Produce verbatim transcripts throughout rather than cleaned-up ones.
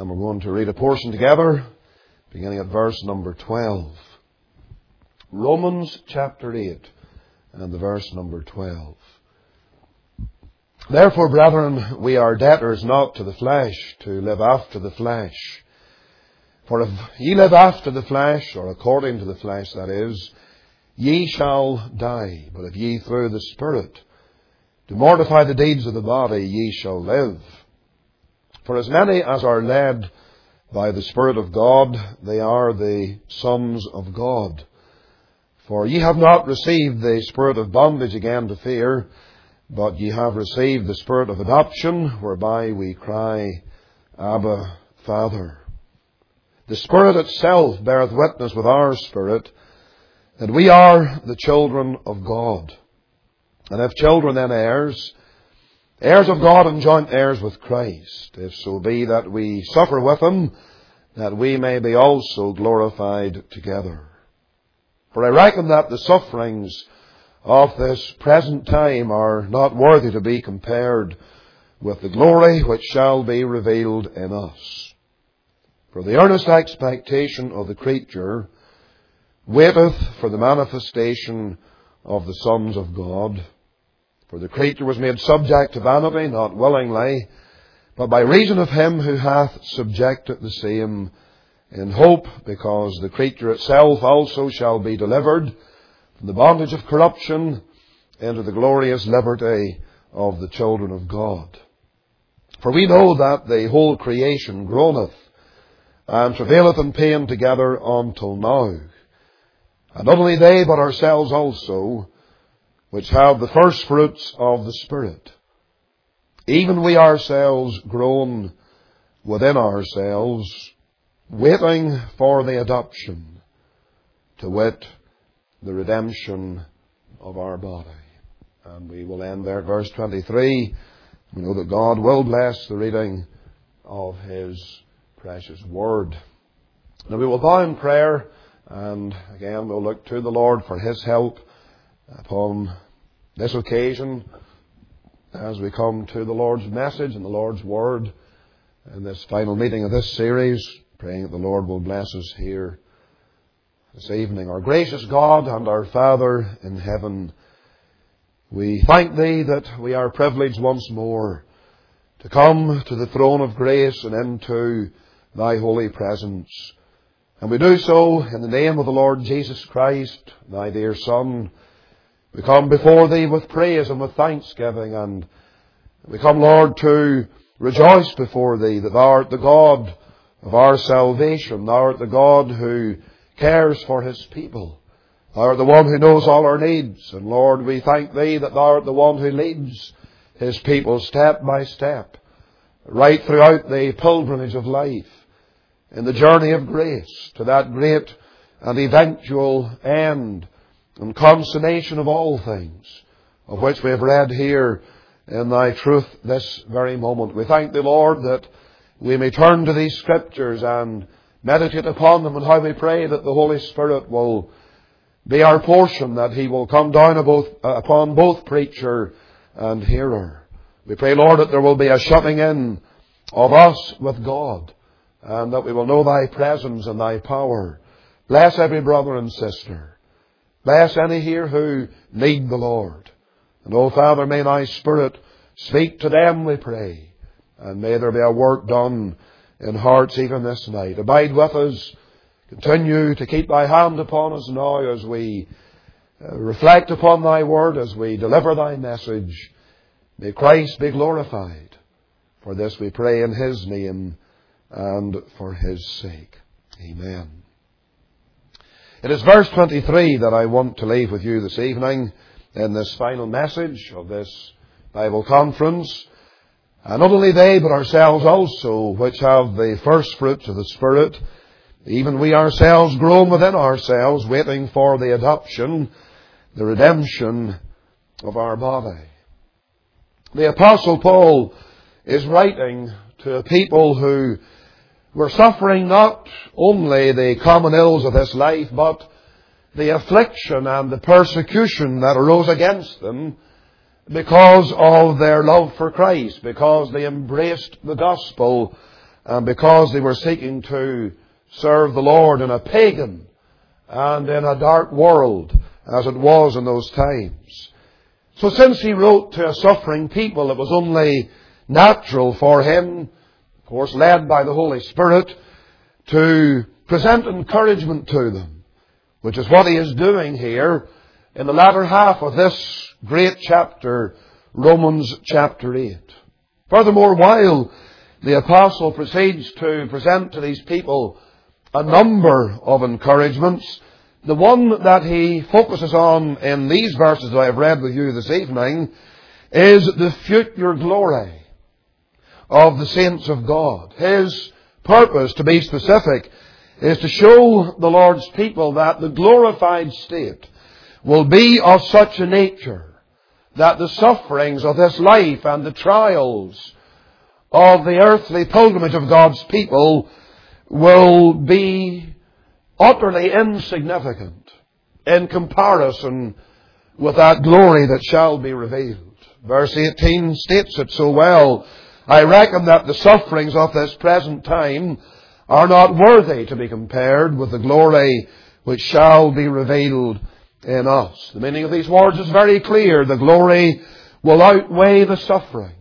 And we're going to read a portion together, beginning at verse number twelve. Romans chapter eight, and the verse number twelve. Therefore, brethren, we are debtors not to the flesh, to live after the flesh. For if ye live after the flesh, or according to the flesh, that is, ye shall die. But if ye through the Spirit do mortify the deeds of the body, ye shall live. For as many as are led by the Spirit of God, they are the sons of God. For ye have not received the spirit of bondage again to fear, but ye have received the Spirit of adoption, whereby we cry, Abba, Father. The Spirit itself beareth witness with our spirit that we are the children of God. And if children, then heirs, heirs of God and joint heirs with Christ, if so be that we suffer with Him, that we may be also glorified together. For I reckon that the sufferings of this present time are not worthy to be compared with the glory which shall be revealed in us. For the earnest expectation of the creature waiteth for the manifestation of the sons of God. For the creature was made subject to vanity, not willingly, but by reason of Him who hath subjected the same, in hope, because the creature itself also shall be delivered from the bondage of corruption into the glorious liberty of the children of God. For we know that the whole creation groaneth and travaileth in pain together until now. And not only they, but ourselves also, which have the first fruits of the Spirit, even we ourselves groan within ourselves, waiting for the adoption, to wit, the redemption of our body. And we will end there at verse twenty-three. We know that God will bless the reading of His precious Word. Now we will bow in prayer, and again we'll look to the Lord for His help upon this occasion as we come to the Lord's message and the Lord's Word in this final meeting of this series, praying that the Lord will bless us here this evening. Our gracious God and our Father in heaven, we thank Thee that we are privileged once more to come to the throne of grace and into Thy holy presence. And we do so in the name of the Lord Jesus Christ, Thy dear Son. We come before Thee with praise and with thanksgiving, and we come, Lord, to rejoice before Thee that Thou art the God of our salvation. Thou art the God who cares for His people. Thou art the one who knows all our needs. And Lord, we thank Thee that Thou art the one who leads His people step by step, right throughout the pilgrimage of life, in the journey of grace, to that great and eventual end and consummation of all things, of which we have read here in Thy truth this very moment. We thank Thee, Lord, that we may turn to these Scriptures and meditate upon them, and how we pray that the Holy Spirit will be our portion, that He will come down upon both preacher and hearer. We pray, Lord, that there will be a shutting in of us with God, and that we will know Thy presence and Thy power. Bless every brother and sister. Bless any here who need the Lord. And, oh Father, may Thy Spirit speak to them, we pray. And may there be a work done in hearts even this night. Abide with us. Continue to keep Thy hand upon us now as we uh, reflect upon Thy Word, as we deliver Thy message. May Christ be glorified. For this we pray in His name and for His sake. Amen. It is verse twenty-three that I want to leave with you this evening in this final message of this Bible conference. And not only they, but ourselves also, which have the first fruits of the Spirit, even we ourselves groan within ourselves, waiting for the adoption, the redemption of our body. The Apostle Paul is writing to a people who were suffering not only the common ills of this life, but the affliction and the persecution that arose against them because of their love for Christ, because they embraced the gospel and because they were seeking to serve the Lord in a pagan and in a dark world, as it was in those times. So since he wrote to a suffering people, it was only natural for him, of course led by the Holy Spirit, to present encouragement to them, which is what he is doing here in the latter half of this great chapter, Romans chapter eight. Furthermore, while the apostle proceeds to present to these people a number of encouragements, the one that he focuses on in these verses that I have read with you this evening is the future glory of the saints of God. His purpose, to be specific, is to show the Lord's people that the glorified state will be of such a nature that the sufferings of this life and the trials of the earthly pilgrimage of God's people will be utterly insignificant in comparison with that glory that shall be revealed. Verse eighteen states it so well. I reckon that the sufferings of this present time are not worthy to be compared with the glory which shall be revealed in us. The meaning of these words is very clear. The glory will outweigh the suffering.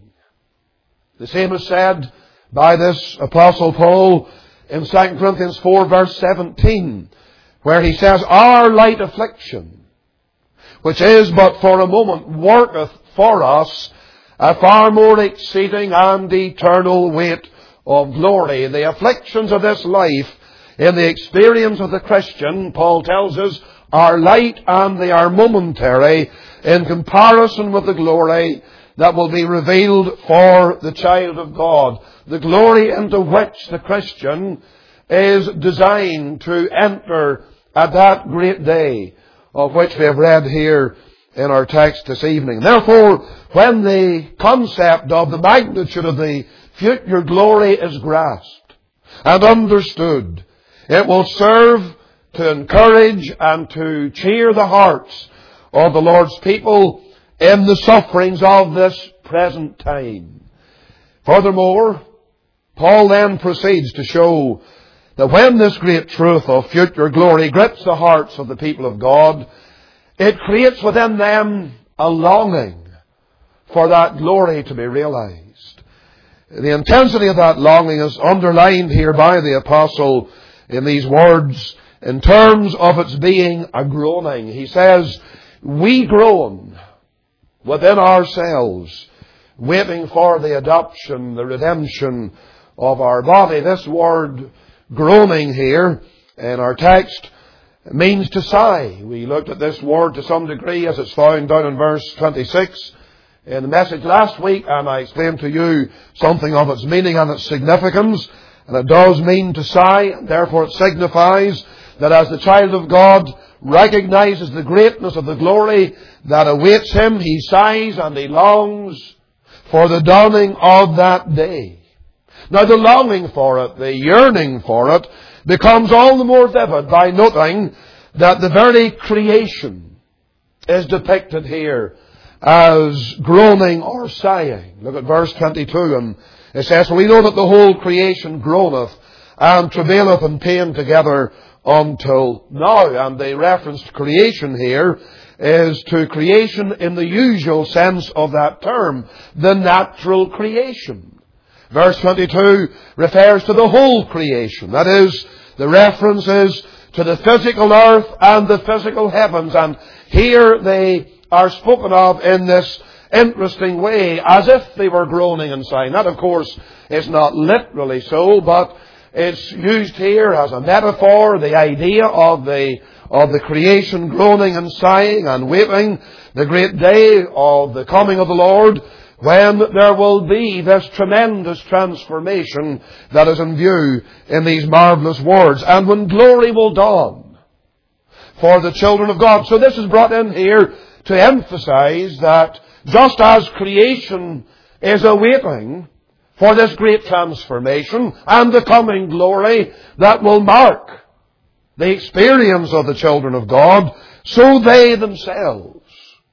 The same is said by this Apostle Paul in Second Corinthians four verse seventeen, where he says, our light affliction, which is but for a moment, worketh for us a far more exceeding and eternal weight of glory. The afflictions of this life, in the experience of the Christian, Paul tells us, are light and they are momentary in comparison with the glory that will be revealed for the child of God. The glory into which the Christian is designed to enter at that great day of which we have read here in our text this evening. Therefore, when the concept of the magnitude of the future glory is grasped and understood, it will serve to encourage and to cheer the hearts of the Lord's people in the sufferings of this present time. Furthermore, Paul then proceeds to show that when this great truth of future glory grips the hearts of the people of God, it creates within them a longing for that glory to be realized. The intensity of that longing is underlined here by the apostle in these words in terms of its being a groaning. He says, we groan within ourselves, waiting for the adoption, the redemption of our body. This word groaning here in our text means to sigh. We looked at this word to some degree as it's found down in verse twenty-six in the message last week, and I explained to you something of its meaning and its significance. And it does mean to sigh, and therefore it signifies that as the child of God recognizes the greatness of the glory that awaits him, he sighs and he longs for the dawning of that day. Now the longing for it, the yearning for it, becomes all the more vivid by noting that the very creation is depicted here as groaning or sighing. Look at verse twenty-two, and it says, we know that the whole creation groaneth and travaileth in pain together until now. And the reference to creation here is to creation in the usual sense of that term, the natural creation. Verse twenty-two refers to the whole creation. That is, the reference is to the physical earth and the physical heavens. And here they are spoken of in this interesting way, as if they were groaning and sighing. That, of course, is not literally so, but it's used here as a metaphor, the idea of the of the creation groaning and sighing and waiting the great day of the coming of the Lord, when there will be this tremendous transformation that is in view in these marvelous words, and when glory will dawn for the children of God. So this is brought in here to emphasize that just as creation is awaiting for this great transformation and the coming glory that will mark the experience of the children of God, so they themselves,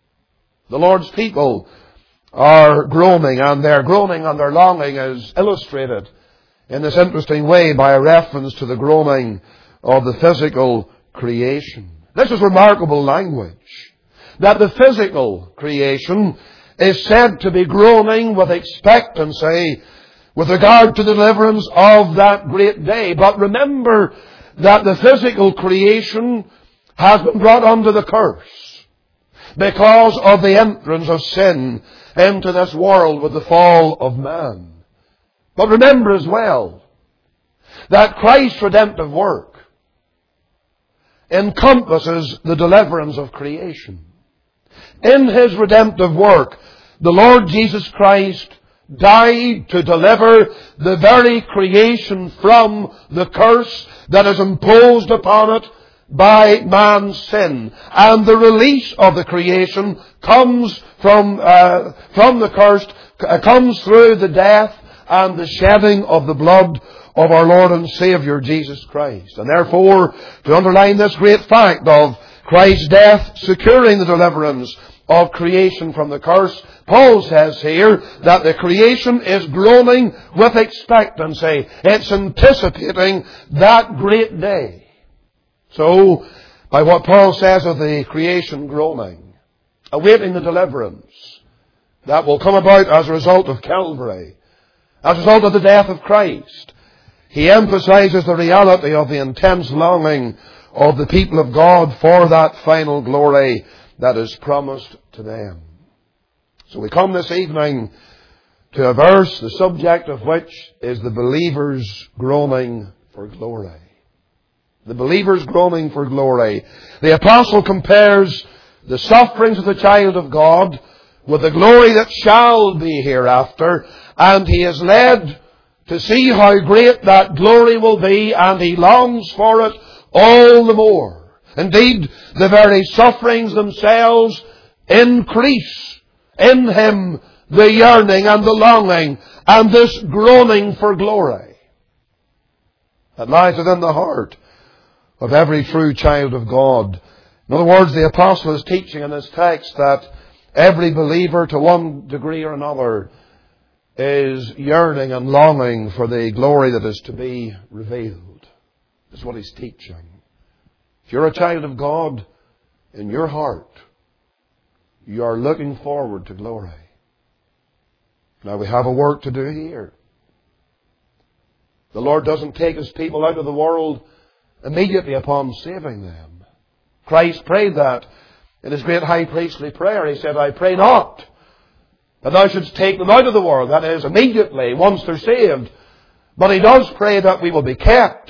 the Lord's people, are groaning, and their groaning and their longing is illustrated in this interesting way by a reference to the groaning of the physical creation. This is remarkable language, that the physical creation is said to be groaning with expectancy with regard to the deliverance of that great day. But remember that the physical creation has been brought under the curse because of the entrance of sin into this world with the fall of man. But remember as well that Christ's redemptive work encompasses the deliverance of creation. In His redemptive work, the Lord Jesus Christ died to deliver the very creation from the curse that is imposed upon it by man's sin. And the release of the creation comes from, uh, from the curse, uh, comes through the death and the shedding of the blood of our Lord and Saviour Jesus Christ. And therefore, to underline this great fact of Christ's death securing the deliverance of creation from the curse, Paul says here that the creation is groaning with expectancy. It's anticipating that great day. So, by what Paul says of the creation groaning, awaiting the deliverance that will come about as a result of Calvary, as a result of the death of Christ, he emphasizes the reality of the intense longing of the people of God for that final glory that is promised to them. So we come this evening to a verse, the subject of which is the believer's groaning for glory. The believer's groaning for glory. The apostle compares the sufferings of the child of God with the glory that shall be hereafter, and he is led to see how great that glory will be, and he longs for it all the more. Indeed, the very sufferings themselves increase in him the yearning and the longing and this groaning for glory that lies within the heart of every true child of God. In other words, the apostle is teaching in this text that every believer, to one degree or another, is yearning and longing for the glory that is to be revealed. That's what he's teaching. If you're a child of God, in your heart, you are looking forward to glory. Now we have a work to do here. The Lord doesn't take His people out of the world immediately upon saving them. Christ prayed that in His great high priestly prayer. He said, I pray not that thou shouldst take them out of the world, that is, immediately, once they're saved. But He does pray that we will be kept.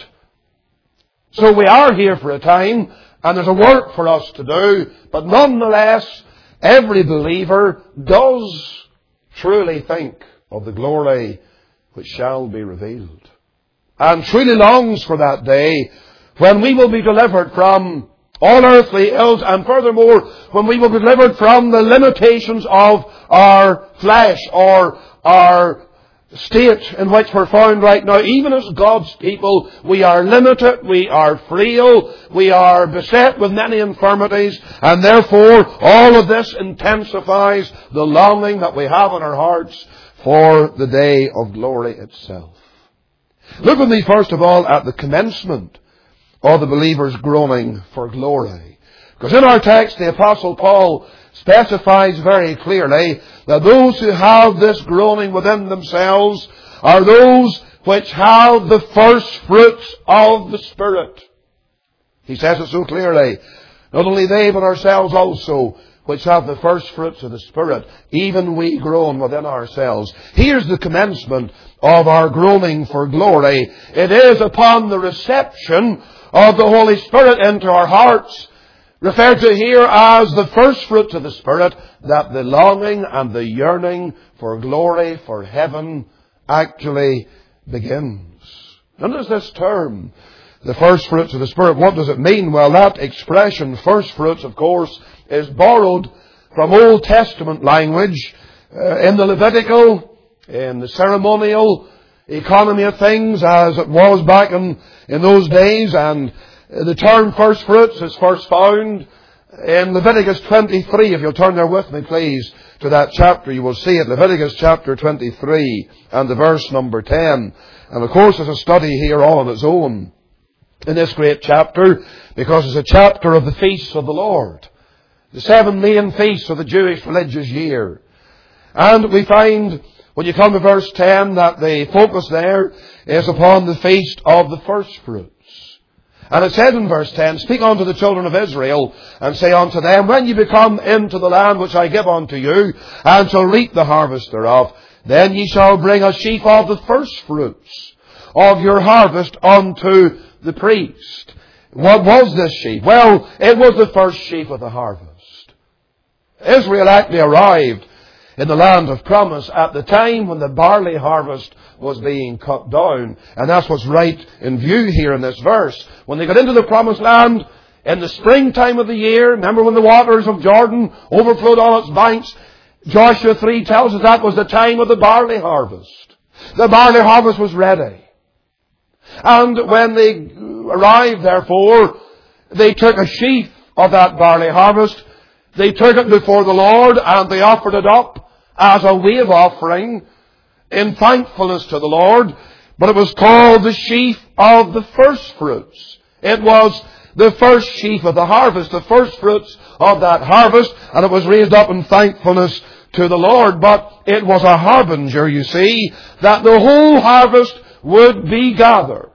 So we are here for a time, and there's a work for us to do, but nonetheless, every believer does truly think of the glory which shall be revealed, and truly longs for that day when we will be delivered from all earthly ills, and furthermore, when we will be delivered from the limitations of our flesh or our state in which we're found right now. Even as God's people, we are limited, we are frail, we are beset with many infirmities, and therefore all of this intensifies the longing that we have in our hearts for the day of glory itself. Look with me first of all at the commencement of the believer's groaning for glory. Because in our text, the Apostle Paul specifies very clearly that those who have this groaning within themselves are those which have the first fruits of the Spirit. He says it so clearly. Not only they, but ourselves also, which have the first fruits of the Spirit, even we groan within ourselves. Here's the commencement of our groaning for glory. It is upon the reception of the Holy Spirit into our hearts, referred to here as the first fruits of the Spirit, that the longing and the yearning for glory, for heaven, actually begins. Notice this term, the first fruits of the Spirit. What does it mean? Well, that expression, first fruits, of course, is borrowed from Old Testament language uh, in the Levitical, in the ceremonial economy of things, as it was back in, in those days. And the term first fruits is first found In Leviticus twenty-three, if you'll turn there with me, please, to that chapter, you will see it. Leviticus chapter twenty-three and the verse number ten. And of course, there's a study here all on its own in this great chapter, because it's a chapter of the feasts of the Lord. The seven main feasts of the Jewish religious year. And we find, when you come to verse ten, that the focus there is upon the feast of the first fruits. And it says in verse ten, "Speak unto the children of Israel, and say unto them, When ye become into the land which I give unto you, and shall reap the harvest thereof, then ye shall bring a sheaf of the first fruits of your harvest unto the priest." What was this sheaf? Well, it was the first sheaf of the harvest. Israel actually arrived in the land of promise at the time when the barley harvest was being cut down. And that's what's right in view here in this verse. When they got into the promised land in the springtime of the year, remember when the waters of Jordan overflowed all its banks, Joshua three tells us that was the time of the barley harvest. The barley harvest was ready. And when they arrived, therefore, they took a sheaf of that barley harvest. They took it before the Lord and they offered it up as a wave offering in thankfulness to the Lord. But it was called the sheaf of the first fruits. It was the first sheaf of the harvest, the first fruits of that harvest, and it was raised up in thankfulness to the Lord. But it was a harbinger, you see, that the whole harvest would be gathered.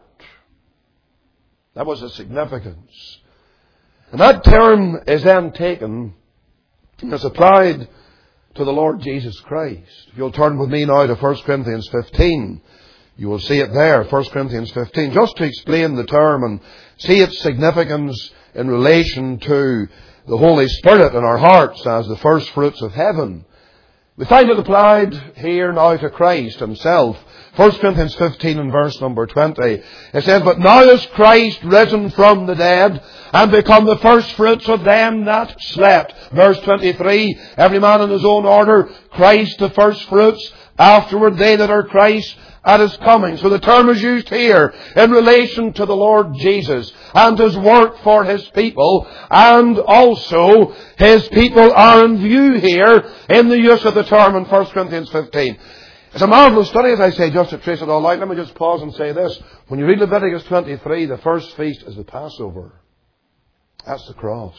That was the significance. And that term is then taken and is applied to the Lord Jesus Christ. If you'll turn with me now to First Corinthians fifteen, you will see it there, First Corinthians fifteen, just to explain the term and see its significance in relation to the Holy Spirit in our hearts as the first fruits of heaven. We find it applied here now to Christ Himself. First Corinthians fifteen and verse number twenty. It says, "But now is Christ risen from the dead, and become the first fruits of them that slept." Verse twenty-three, "Every man in his own order, Christ the first fruits, afterward they that are Christ at His coming." So the term is used here in relation to the Lord Jesus and His work for His people, and also His people are in view here in the use of the term in First Corinthians fifteen. It's a marvellous study, as I say, just to trace it all out. Let me just pause and say this. When you read Leviticus twenty-three, the first feast is the Passover. That's the cross.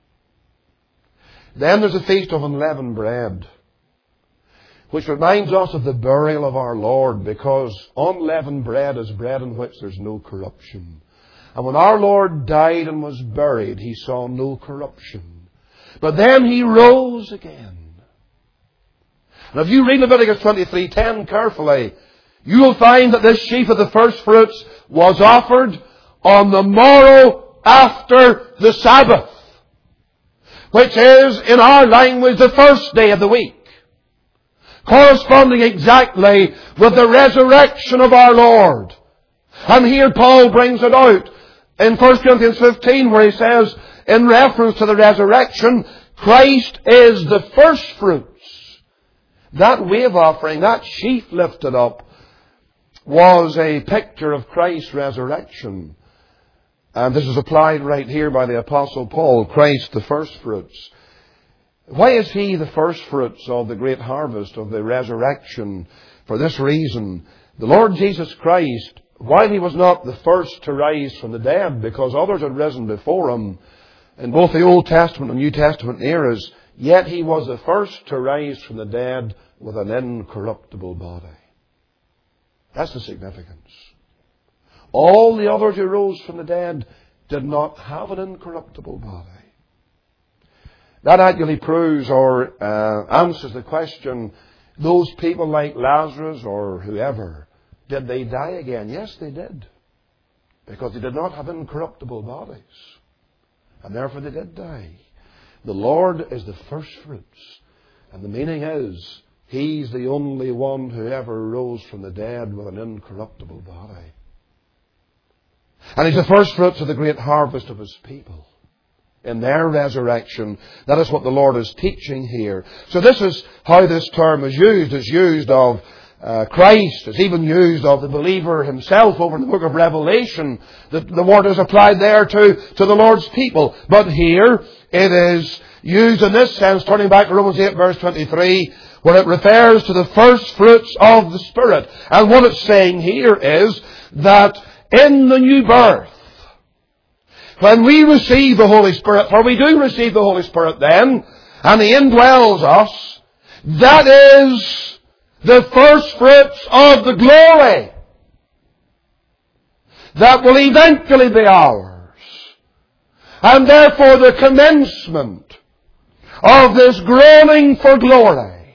Then there's a feast of unleavened bread, which reminds us of the burial of our Lord, because unleavened bread is bread in which there's no corruption. And when our Lord died and was buried, He saw no corruption. But then He rose again. Now if you read Leviticus twenty-three ten carefully, you will find that this sheaf of the first fruits was offered on the morrow after the Sabbath, which is, in our language, the first day of the week, corresponding exactly with the resurrection of our Lord. And here Paul brings it out in First Corinthians fifteen, where he says, in reference to the resurrection, Christ is the first fruits. That wave offering, that sheaf lifted up, was a picture of Christ's resurrection. And this is applied right here by the Apostle Paul, Christ the first fruits. Why is He the first fruits of the great harvest of the resurrection? For this reason, the Lord Jesus Christ, while He was not the first to rise from the dead, because others had risen before Him in both the Old Testament and New Testament eras, yet He was the first to rise from the dead with an incorruptible body. That's the significance. All the others who rose from the dead did not have an incorruptible body. That actually proves or uh, answers the question, those people like Lazarus or whoever, did they die again? Yes, they did. Because they did not have incorruptible bodies. And therefore they did die. The Lord is the first fruits. And the meaning is, He's the only one who ever rose from the dead with an incorruptible body. And He's the first fruits of the great harvest of His people. In their resurrection. That is what the Lord is teaching here. So this is how this term is used. It's used of uh, Christ. It's even used of the believer himself over in the book of Revelation. The, the word is applied there to, to the Lord's people. But here, it is used in this sense, turning back to Romans eight verse twenty-three, where it refers to the first fruits of the Spirit. And what it's saying here is that in the new birth, when we receive the Holy Spirit, for we do receive the Holy Spirit then, and He indwells us, that is the first fruits of the glory that will eventually be ours. And therefore the commencement of this groaning for glory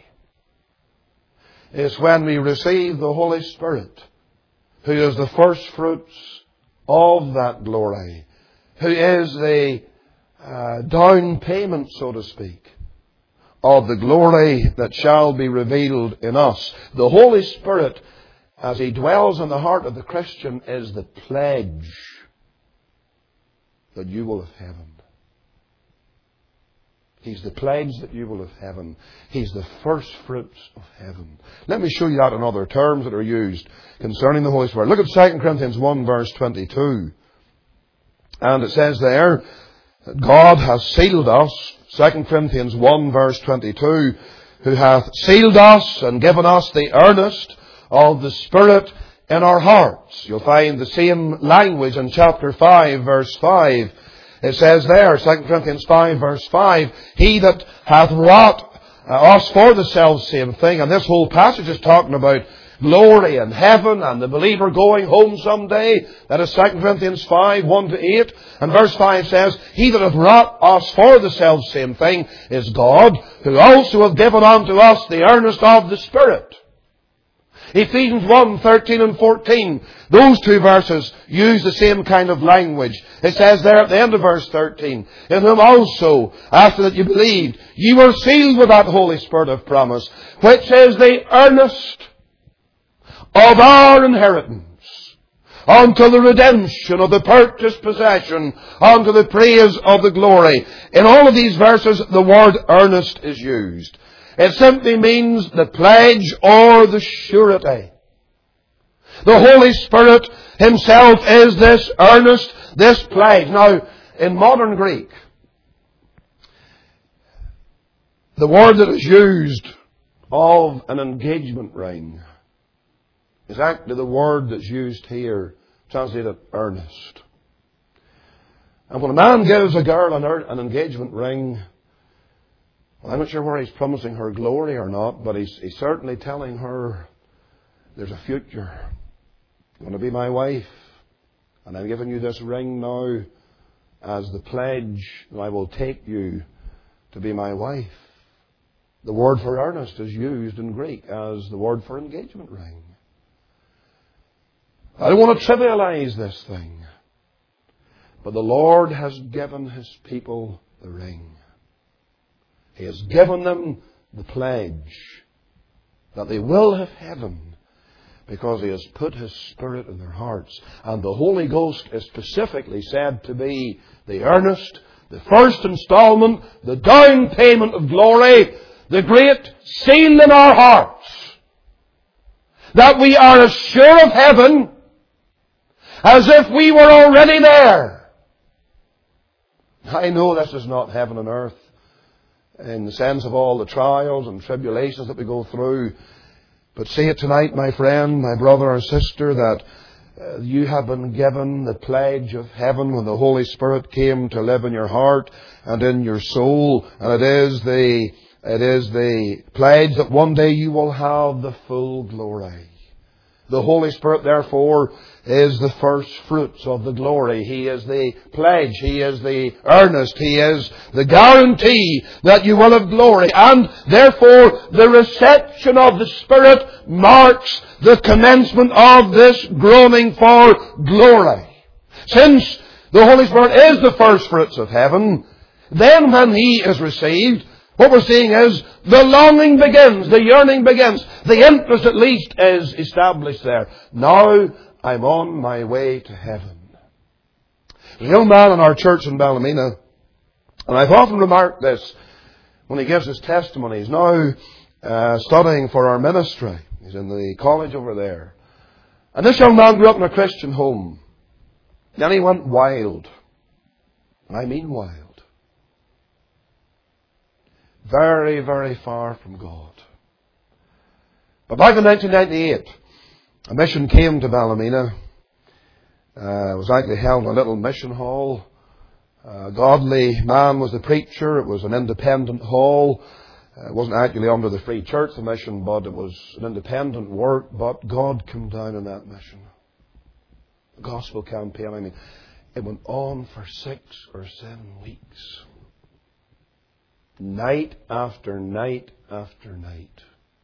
is when we receive the Holy Spirit, who is the first fruits of that glory, who is the uh, down payment, so to speak, of the glory that shall be revealed in us. The Holy Spirit, as He dwells in the heart of the Christian, is the pledge that you will have heaven. He's the pledge that you will have heaven. He's the first fruits of heaven. Let me show you that in other terms that are used concerning the Holy Spirit. Look at Second Corinthians one verse twenty-two. And it says there that God has sealed us, Second Corinthians one verse twenty-two, who hath sealed us and given us the earnest of the Spirit in our hearts. You'll find the same language in chapter five verse five. It says there, Second Corinthians five verse five, He that hath wrought us for the self-same thing. And this whole passage is talking about glory and heaven and the believer going home someday. That is Second Corinthians five, one to eight. And verse five says, He that hath wrought us for the self-same thing is God, who also hath given unto us the earnest of the Spirit. Ephesians one, thirteen and fourteen. Those two verses use the same kind of language. It says there at the end of verse thirteen, In whom also, after that you believed, ye were sealed with that Holy Spirit of promise, which is the earnest of our inheritance, unto the redemption of the purchased possession, unto the praise of the glory. In all of these verses, the word earnest is used. It simply means the pledge or the surety. The Holy Spirit Himself is this earnest, this pledge. Now, in modern Greek, the word that is used of an engagement ring is actually the word that's used here, translated earnest. And when a man gives a girl an, an engagement ring, well, I'm not sure whether he's promising her glory or not, but he's, he's certainly telling her there's a future. You're going to be my wife, and I'm giving you this ring now as the pledge that I will take you to be my wife. The word for earnest is used in Greek as the word for engagement ring. I don't want to trivialize this thing, but the Lord has given His people the ring. He has given them the pledge that they will have heaven because He has put His Spirit in their hearts. And the Holy Ghost is specifically said to be the earnest, the first installment, the down payment of glory, the great seal in our hearts, that we are as sure of heaven as if we were already there. I know this is not heaven and earth in the sense of all the trials and tribulations that we go through. But say it tonight, my friend, my brother or sister, that uh, you have been given the pledge of heaven when the Holy Spirit came to live in your heart and in your soul. And it is the, it is the pledge that one day you will have the full glory. The Holy Spirit, therefore, is the first fruits of the glory. He is the pledge. He is the earnest. He is the guarantee that you will have glory. And therefore, the reception of the Spirit marks the commencement of this groaning for glory. Since the Holy Spirit is the first fruits of heaven, then when He is received, what we're seeing is the longing begins, the yearning begins, the interest at least is established there. Now I'm on my way to heaven. There's a young man in our church in Ballymena, and I've often remarked this when he gives his testimony. He's now uh, studying for our ministry. He's in the college over there. And this young man grew up in a Christian home. Then he went wild. I mean wild. Very, very far from God. But back in nineteen ninety-eight, a mission came to Ballymena. Uh, it was actually held in a little mission hall. A godly man was the preacher. It was an independent hall. Uh, it wasn't actually under the Free Church, the mission, but it was an independent work. But God came down in that mission. The gospel campaign, I mean, it went on for six or seven weeks. Night after night after night.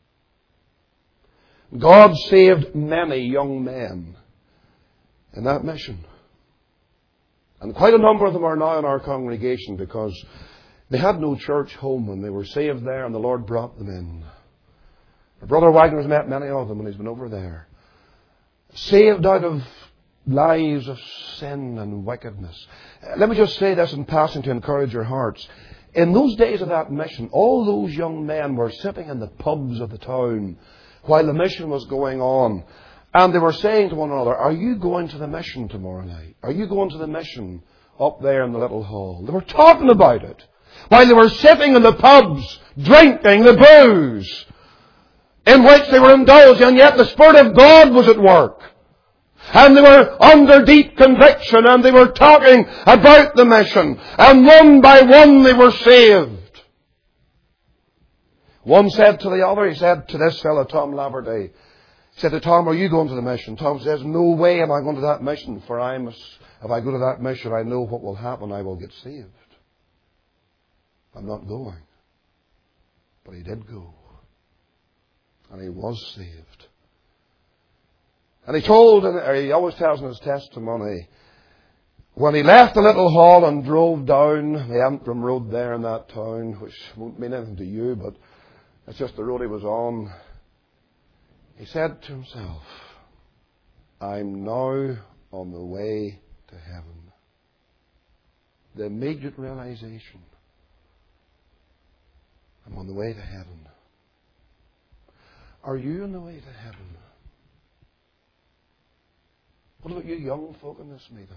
God saved many young men in that mission. And quite a number of them are now in our congregation because they had no church home and they were saved there and the Lord brought them in. Brother Wagner's met many of them when he's been over there. Saved out of lives of sin and wickedness. Let me just say this in passing to encourage your hearts. In those days of that mission, all those young men were sitting in the pubs of the town while the mission was going on. And they were saying to one another, are you going to the mission tomorrow night? Are you going to the mission up there in the little hall? They were talking about it while they were sitting in the pubs, drinking the booze in which they were indulging, and yet the Spirit of God was at work. And they were under deep conviction, and they were talking about the mission. And one by one they were saved. One said to the other, he said to this fellow, Tom Laverty, he said to Tom, are you going to the mission? Tom says, no way am I going to that mission, for I must, if I go to that mission, I know what will happen. I will get saved. I'm not going. But he did go. And he was saved. And he told, or he always tells in his testimony, when he left the little hall and drove down the Antrim Road there in that town, which won't mean anything to you, but it's just the road he was on, he said to himself, I'm now on the way to heaven. The immediate realization, I'm on the way to heaven. Are you on the way to heaven? What about you young folk in this meeting?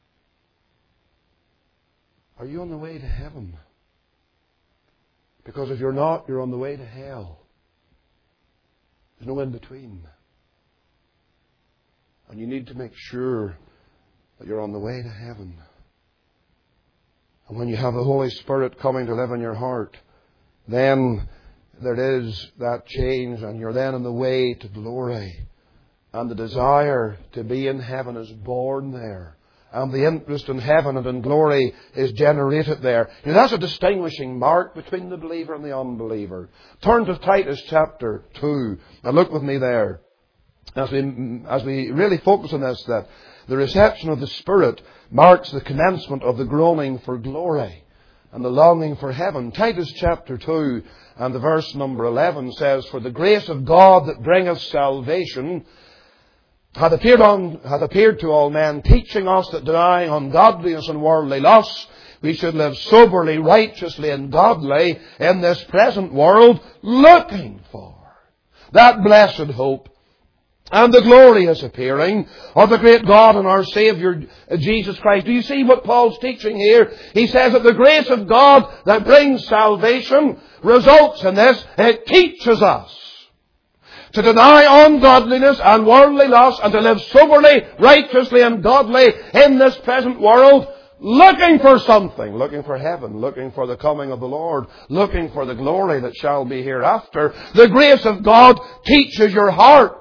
Are you on the way to heaven? Because if you're not, you're on the way to hell. There's no in between. And you need to make sure that you're on the way to heaven. And when you have the Holy Spirit coming to live in your heart, then there is that change, and you're then on the way to glory. And the desire to be in heaven is born there. And the interest in heaven and in glory is generated there. Now, that's a distinguishing mark between the believer and the unbeliever. Turn to Titus chapter two. Now look with me there. As we, as we really focus on this, that the reception of the Spirit marks the commencement of the groaning for glory and the longing for heaven. Titus chapter two and the verse number eleven says, for the grace of God that bringeth salvation hath appeared, on, hath appeared to all men, teaching us that denying ungodliness and worldly lusts, we should live soberly, righteously, and godly in this present world, looking for that blessed hope and the glorious appearing of the great God and our Saviour, Jesus Christ. Do you see what Paul's teaching here? He says that the grace of God that brings salvation results in this. It teaches us to deny ungodliness and worldly lust and to live soberly, righteously, and godly in this present world, looking for something, looking for heaven, looking for the coming of the Lord, looking for the glory that shall be hereafter. The grace of God teaches your heart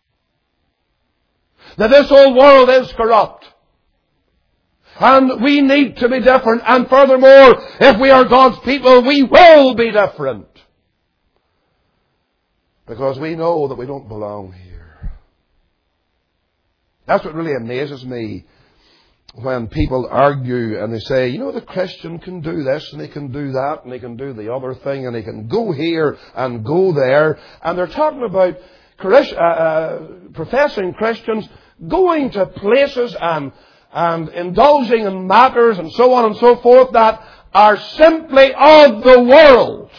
that this whole world is corrupt. And we need to be different. And furthermore, if we are God's people, we will be different. Because we know that we don't belong here. That's what really amazes me when people argue and they say, you know, the Christian can do this and he can do that and he can do the other thing and he can go here and go there. And they're talking about uh, uh, professing Christians going to places and, and indulging in matters and so on and so forth that are simply of the world.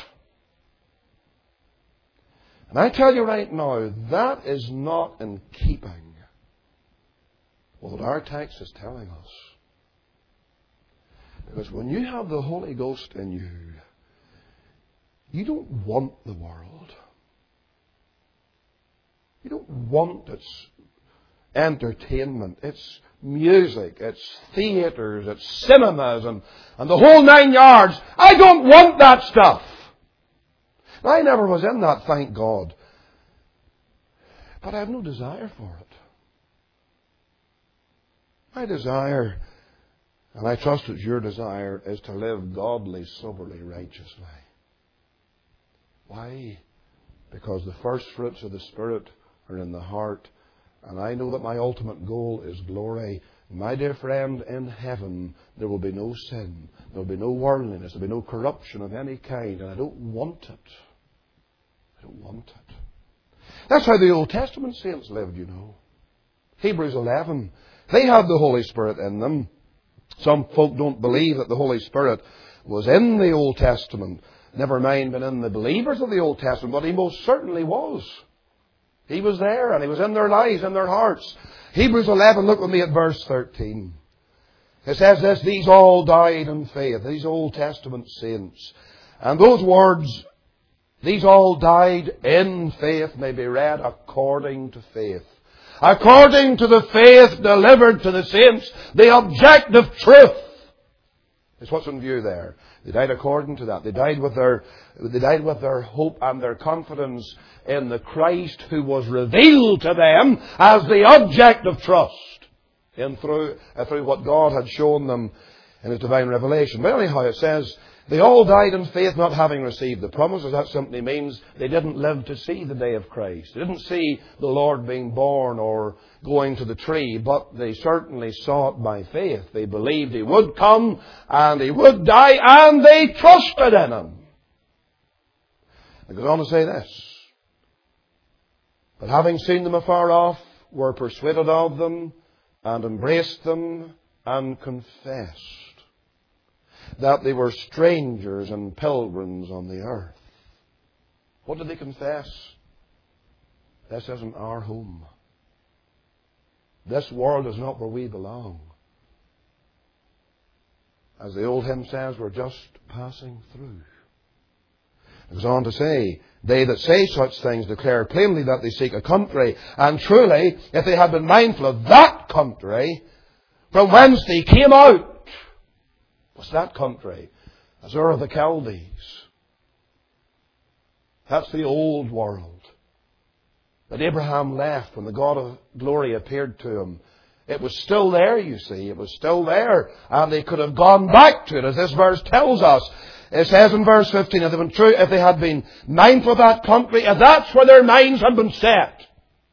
And I tell you right now, that is not in keeping with what our text is telling us. Because when you have the Holy Ghost in you, You don't want the world. You don't want its entertainment, its music, its theatres, its cinemas, and, and the whole nine yards. I don't want that stuff. I never was in that, thank God. But I have no desire for it. My desire, and I trust it's your desire, is to live godly, soberly, righteously. Why? Because the first fruits of the Spirit are in the heart, and I know that my ultimate goal is glory. My dear friend, in heaven there will be no sin, there will be no worldliness, there will be no corruption of any kind, and I don't want it. I don't want it. That's how the Old Testament saints lived, you know. Hebrews eleven. They had the Holy Spirit in them. Some folk don't believe that the Holy Spirit was in the Old Testament. Never mind been in the believers of the Old Testament, but He most certainly was. He was there, and He was in their lives, in their hearts. Hebrews eleven, look with me at verse thirteen. It says this, these all died in faith, these Old Testament saints. And those words, these all died in faith, may be read according to faith. According to the faith delivered to the saints, the objective truth is what's in view there. They died according to that. They died with their, they died with their hope and their confidence in the Christ who was revealed to them as the object of trust in through, uh, through what God had shown them in His divine revelation. But anyhow, it says, they all died in faith, not having received the promises. That simply means they didn't live to see the day of Christ. They didn't see the Lord being born or going to the tree, but they certainly saw it by faith. They believed He would come and He would die, and they trusted in Him. It goes on to say this, but having seen them afar off, were persuaded of them, and embraced them, and confessed that they were strangers and pilgrims on the earth. What did they confess? This isn't our home. This world is not where we belong. As the old hymn says, we're just passing through. It goes on to say, they that say such things declare plainly that they seek a country. And truly, if they had been mindful of that country, from whence they came out, what's that country? Ur of the Chaldees. That's the old world that Abraham left when the God of glory appeared to him. It was still there, you see. It was still there. And they could have gone back to it, as this verse tells us. It says in verse fifteen, if they, been true, if they had been mindful of that country, if that's where their minds had been set,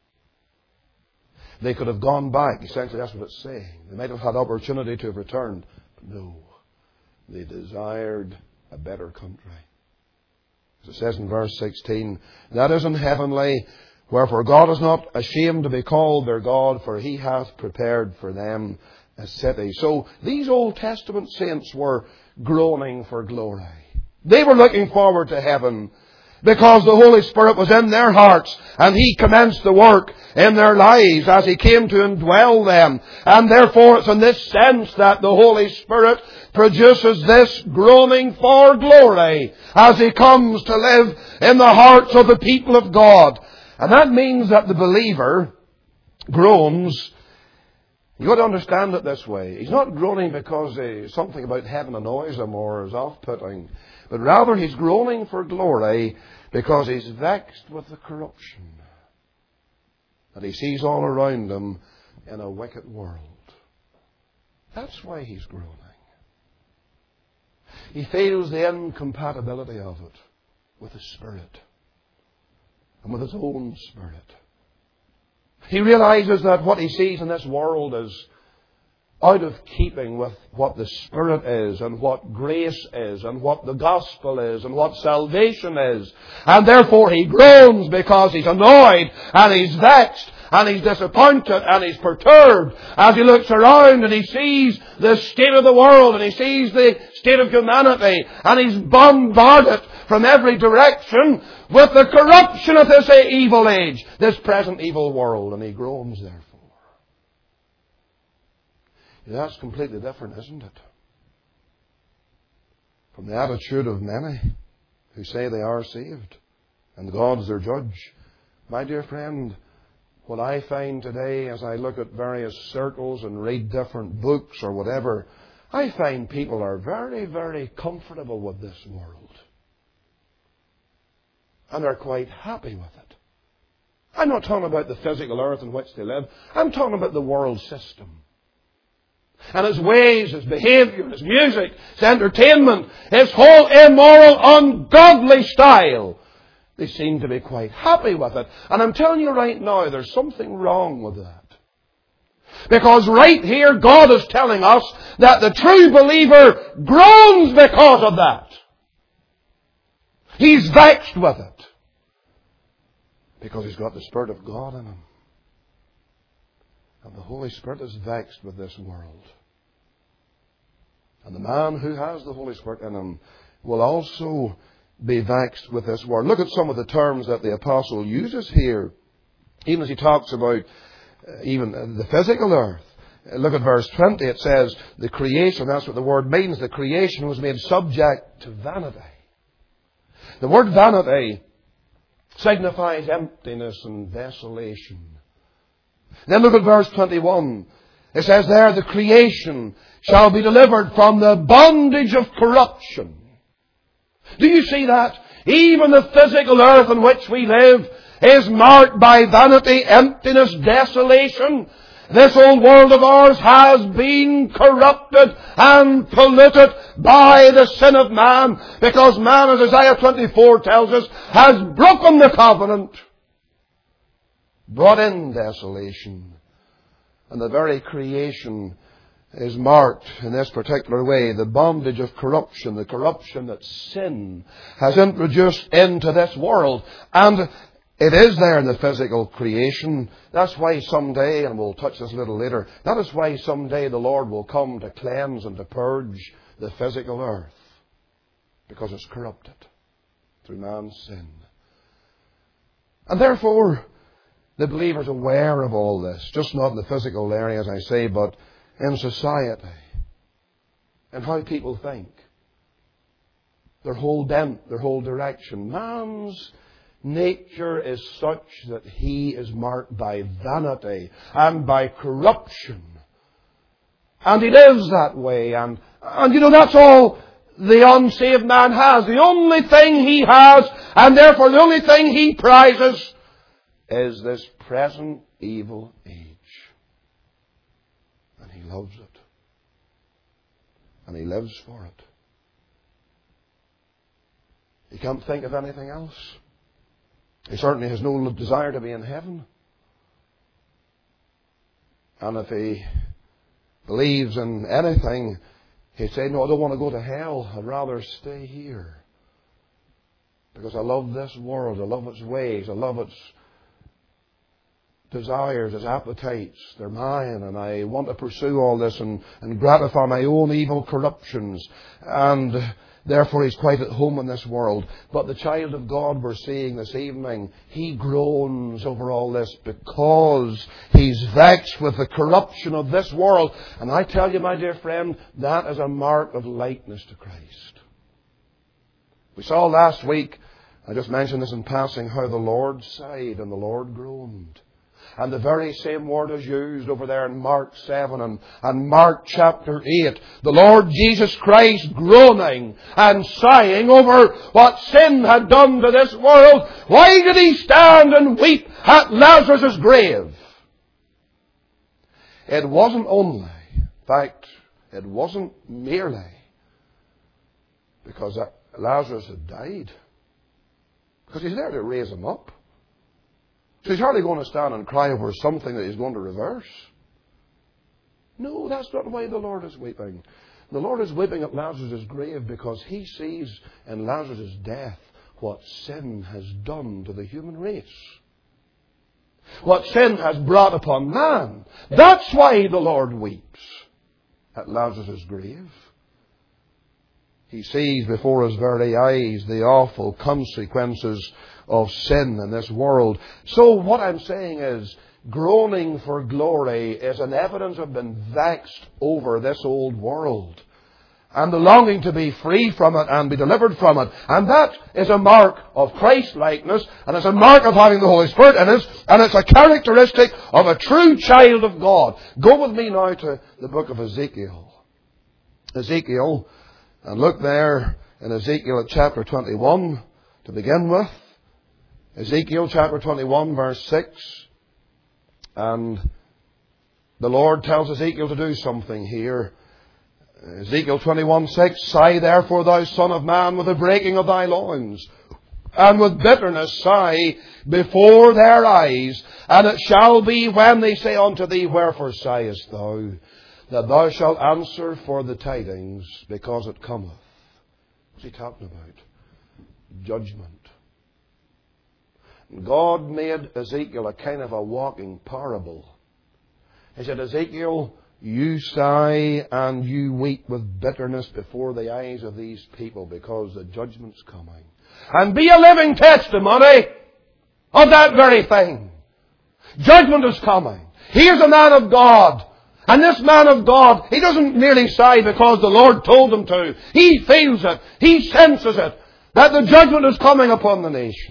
they could have gone back. Essentially, that's what it's saying. They might have had opportunity to have returned. But no. They desired a better country. As it says in verse sixteen, that is in heavenly, wherefore God is not ashamed to be called their God, for He hath prepared for them a city. So these Old Testament saints were groaning for glory. They were looking forward to heaven because the Holy Spirit was in their hearts and He commenced the work in their lives as He came to indwell them. And therefore it's in this sense that the Holy Spirit produces this groaning for glory as He comes to live in the hearts of the people of God. And that means that the believer groans. You've got to understand it this way. He's not groaning because uh, something about heaven annoys him or is off-putting, but rather he's groaning for glory because he's vexed with the corruption that he sees all around him in a wicked world. That's why he's groaning. He feels the incompatibility of it with the Spirit and with his own spirit. He realizes that what he sees in this world is out of keeping with what the Spirit is and what grace is and what the gospel is and what salvation is. And therefore he groans because he's annoyed and he's vexed and he's disappointed and he's perturbed as he looks around and he sees the state of the world and he sees the state of humanity and he's bombarded from every direction with the corruption of this evil age, this present evil world, and he groans therefore. That's completely different, isn't it, from the attitude of many who say they are saved, and God's their judge. My dear friend, what I find today as I look at various circles and read different books or whatever, I find people are very, very comfortable with this world. And are quite happy with it. I'm not talking about the physical earth in which they live. I'm talking about the world system. And its ways, its behaviour, its music, its entertainment, its whole immoral, ungodly style. They seem to be quite happy with it. And I'm telling you right now, there's something wrong with that. Because right here, God is telling us that the true believer groans because of that. He's vexed with it. Because he's got the Spirit of God in him. And the Holy Spirit is vexed with this world. And the man who has the Holy Spirit in him will also be vexed with this world. Look at some of the terms that the apostle uses here. Even as he talks about uh, even the physical earth. Look at verse twenty. It says, the creation, that's what the word means. The creation was made subject to vanity. The word vanity signifies emptiness and desolation. Then look at verse twenty-one. It says there, the creation shall be delivered from the bondage of corruption. Do you see that? Even the physical earth in which we live is marked by vanity, emptiness, desolation. This old world of ours has been corrupted and polluted by the sin of man, because man, as Isaiah twenty-four tells us, has broken the covenant, brought in desolation. And the very creation is marked in this particular way. The bondage of corruption, the corruption that sin has introduced into this world. And it is there in the physical creation. That's why someday, and we'll touch this a little later, that is why someday the Lord will come to cleanse and to purge the physical earth. Because it's corrupted through man's sin. And therefore, the believer is aware of all this. Just not in the physical area, as I say, but in society. And how people think. Their whole bent, their whole direction. Man's nature is such that he is marked by vanity and by corruption. And he lives that way. And, and you know, that's all the unsaved man has. The only thing he has, and therefore the only thing he prizes, is this present evil age. And he loves it. And he lives for it. He can't think of anything else. He certainly has no desire to be in heaven. And if he believes in anything, he'd say, no, I don't want to go to hell. I'd rather stay here. Because I love this world. I love its ways. I love its desires, its appetites. They're mine. And I want to pursue all this and, and gratify my own evil corruptions. And therefore, he's quite at home in this world. But the child of God we're seeing this evening, he groans over all this because he's vexed with the corruption of this world. And I tell you, my dear friend, that is a mark of likeness to Christ. We saw last week, I just mentioned this in passing, how the Lord sighed and the Lord groaned. And the very same word is used over there in Mark seven and, and Mark chapter eight. The Lord Jesus Christ groaning and sighing over what sin had done to this world. Why did he stand and weep at Lazarus' grave? It wasn't only, in fact, it wasn't merely because Lazarus had died. Because he's there to raise him up. So he's hardly going to stand and cry over something that he's going to reverse. No, that's not why the Lord is weeping. The Lord is weeping at Lazarus' grave because he sees in Lazarus' death what sin has done to the human race. What sin has brought upon man. That's why the Lord weeps at Lazarus' grave. He sees before his very eyes the awful consequences of sin in this world. So what I'm saying is, groaning for glory is an evidence of being vexed over this old world. and the longing to be free from it and be delivered from it. And that is a mark of Christ-likeness, and it's a mark of having the Holy Spirit in us, and it's a characteristic of a true child of God. Go with me now to the book of Ezekiel. Ezekiel, and look there in Ezekiel at chapter twenty-one to begin with. Ezekiel chapter twenty-one verse six. And the Lord tells Ezekiel to do something here. Ezekiel twenty-one six, sigh therefore, thou son of man, with the breaking of thy loins, and with bitterness sigh before their eyes. And it shall be, when they say unto thee, wherefore sighest thou, that thou shalt answer for the tidings, because it cometh. What's he talking about? Judgment. God made Ezekiel a kind of a walking parable. He said, Ezekiel, you sigh and you weep with bitterness before the eyes of these people, because the judgment's coming. And be a living testimony of that very thing. Judgment is coming. Here's a man of God. And this man of God, he doesn't merely sigh because the Lord told him to. He feels it. He senses it. That the judgment is coming upon the nation.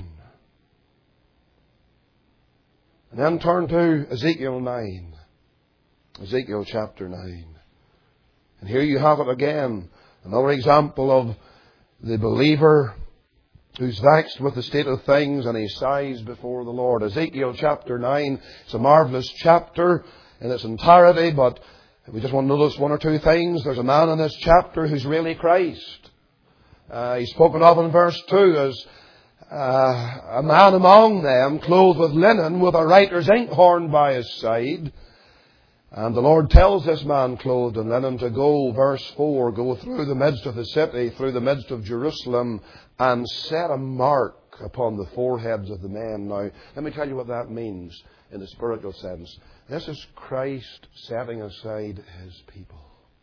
And then turn to Ezekiel nine. Ezekiel chapter nine. And here you have it again. Another example of the believer who's vexed with the state of things and he sighs before the Lord. Ezekiel chapter nine. It's a marvellous chapter in its entirety, but we just want to notice one or two things. There's a man in this chapter who's really Christ. Uh, he's spoken of in verse two as uh, a man among them, clothed with linen, with a writer's inkhorn by his side. And the Lord tells this man clothed in linen to go, verse four, go through the midst of the city, through the midst of Jerusalem, and set a mark upon the foreheads of the men. Now, let me tell you what that means in the spiritual sense. This is Christ setting aside His people.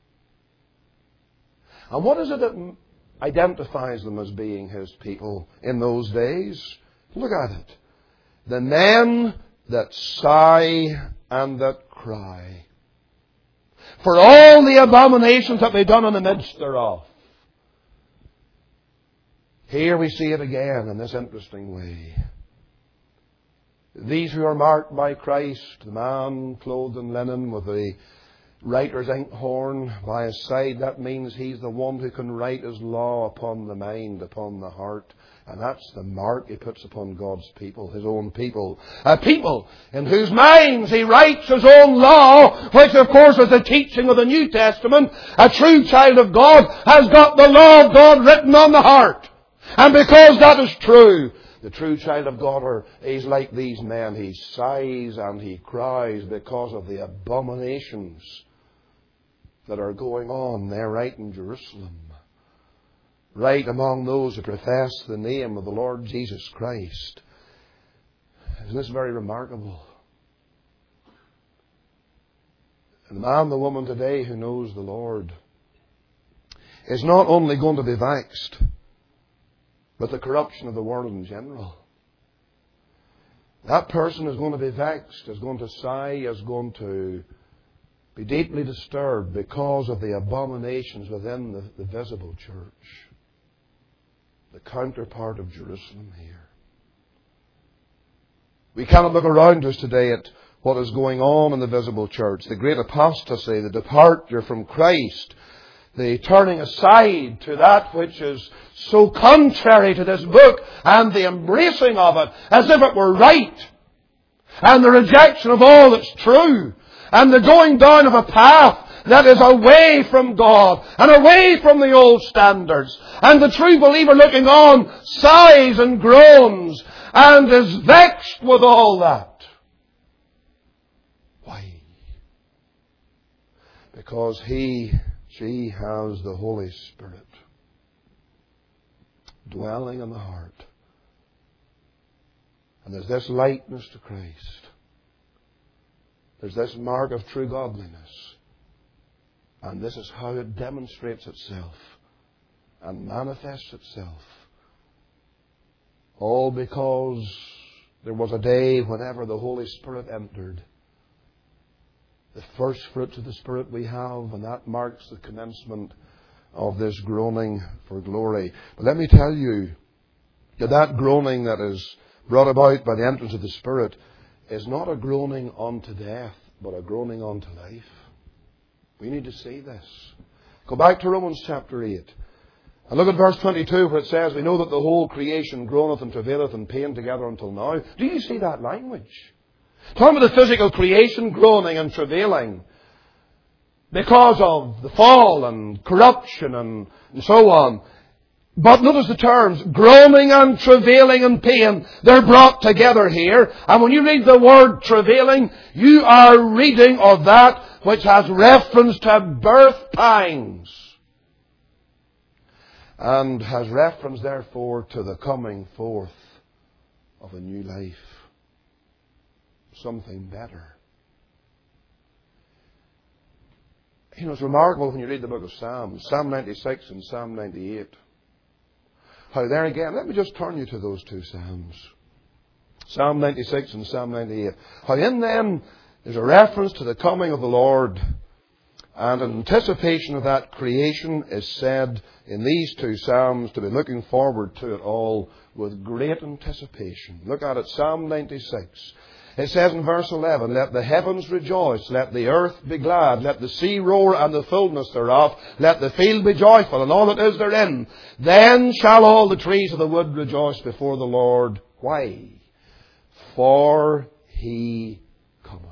And what is it that identifies them as being His people in those days? Look at it. The men that sigh and that cry for all the abominations that they've done in the midst thereof. Here we see it again in this interesting way. These who are marked by Christ, the man clothed in linen with the writer's inkhorn by his side, that means he's the one who can write His law upon the mind, upon the heart. And that's the mark He puts upon God's people, His own people. A people in whose minds He writes His own law, which of course is the teaching of the New Testament. A true child of God has got the law of God written on the heart. And because that is true, the true child of God is like these men. He sighs and he cries because of the abominations that are going on there right in Jerusalem. Right among those who profess the name of the Lord Jesus Christ. Isn't this very remarkable? And the man, the woman today who knows the Lord is not only going to be vexed with the corruption of the world in general. That person is going to be vexed, is going to sigh, is going to be deeply disturbed because of the abominations within the, the visible church. The counterpart of Jerusalem here. We cannot look around us today at what is going on in the visible church. The great apostasy, the departure from Christ, the turning aside to that which is so contrary to this book, and the embracing of it as if it were right, and the rejection of all that's true, and the going down of a path that is away from God and away from the old standards. And the true believer looking on sighs and groans and is vexed with all that. Why? Because he, she has the Holy Spirit dwelling in the heart. And there's this likeness to Christ. There's this mark of true godliness. And this is how it demonstrates itself and manifests itself. All because there was a day whenever the Holy Spirit entered. The first fruits of the Spirit we have, and that marks the commencement of this groaning for glory. But let me tell you that that groaning that is brought about by the entrance of the Spirit is not a groaning unto death, but a groaning unto life. We need to see this. Go back to Romans chapter eight. And look at verse twenty-two where it says, we know that the whole creation groaneth and travaileth in pain together until now. Do you see that language? Talking about the physical creation groaning and travailing because of the fall and corruption and, and so on. But notice the terms, groaning and travailing and pain. They're brought together here. And when you read the word travailing, you are reading of that which has reference to birth pangs. And has reference, therefore, to the coming forth of a new life. Something better. You know, it's remarkable when you read the book of Psalms, Psalm ninety-six and Psalm ninety-eight. How there again, let me just turn you to those two Psalms. Psalm ninety-six and Psalm ninety-eight. How in them there's a reference to the coming of the Lord. And in anticipation of that creation is said in these two Psalms to be looking forward to it all with great anticipation. Look at it, Psalm ninety-six. It says in verse eleven, let the heavens rejoice, let the earth be glad, let the sea roar and the fullness thereof, let the field be joyful and all that is therein. Then shall all the trees of the wood rejoice before the Lord. Why? For He cometh.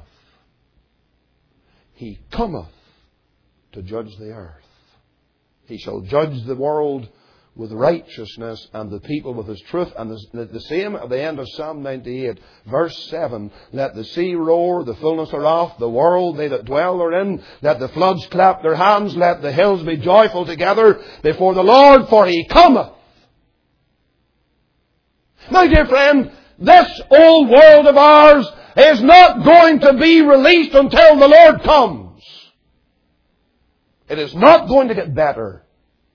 He cometh to judge the earth. He shall judge the world with righteousness and the people with His truth. And the, the same at the end of Psalm ninety-eight, verse seven. Let the sea roar, the fullness thereof, the world, they that dwell therein. Let the floods clap their hands. Let the hills be joyful together before the Lord, for He cometh. My dear friend, this old world of ours is not going to be released until the Lord comes. It is not going to get better.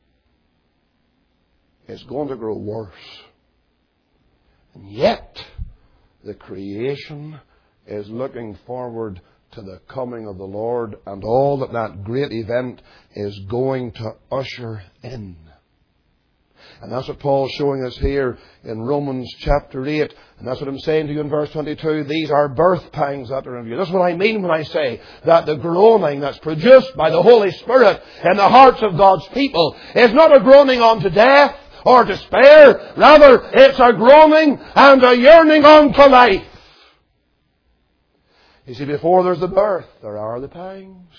It's going to grow worse. And yet, the creation is looking forward to the coming of the Lord and all that that great event is going to usher in. And that's what Paul's showing us here in Romans chapter eight. And that's what I'm saying to you in verse twenty-two. These are birth pangs that are in view. That's what I mean when I say that the groaning that's produced by the Holy Spirit in the hearts of God's people is not a groaning unto death or despair. Rather, it's a groaning and a yearning unto life. You see, before there's the birth, there are the pangs.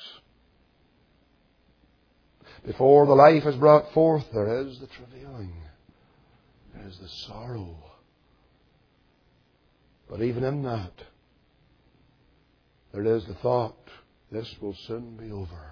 Before the life is brought forth, there is the travailing. There is the sorrow. But even in that, there is the thought, this will soon be over.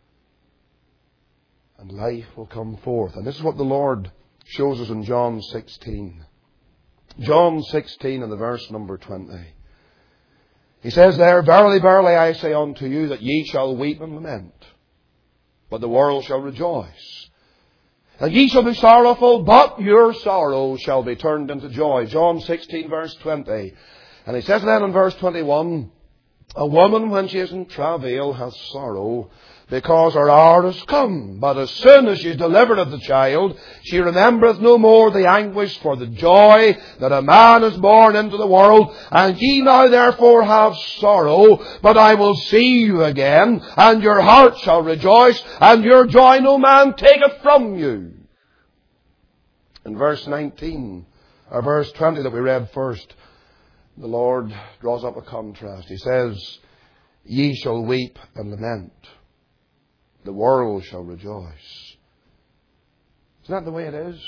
And life will come forth. And this is what the Lord shows us in John sixteen. John sixteen and the verse number twenty. He says there, verily, verily, I say unto you that ye shall weep and lament, but the world shall rejoice. And ye shall be sorrowful, but your sorrow shall be turned into joy. John sixteen, verse twenty. And he says then in verse twenty-one, a woman when she is in travail hath sorrow, because her hour is come. But as soon as she is delivered of the child, she remembereth no more the anguish for the joy that a man is born into the world. And ye now therefore have sorrow, but I will see you again, and your heart shall rejoice, and your joy no man taketh from you. In verse nineteen, or verse twenty that we read first, the Lord draws up a contrast. He says, ye shall weep and lament. The world shall rejoice. Isn't that the way it is?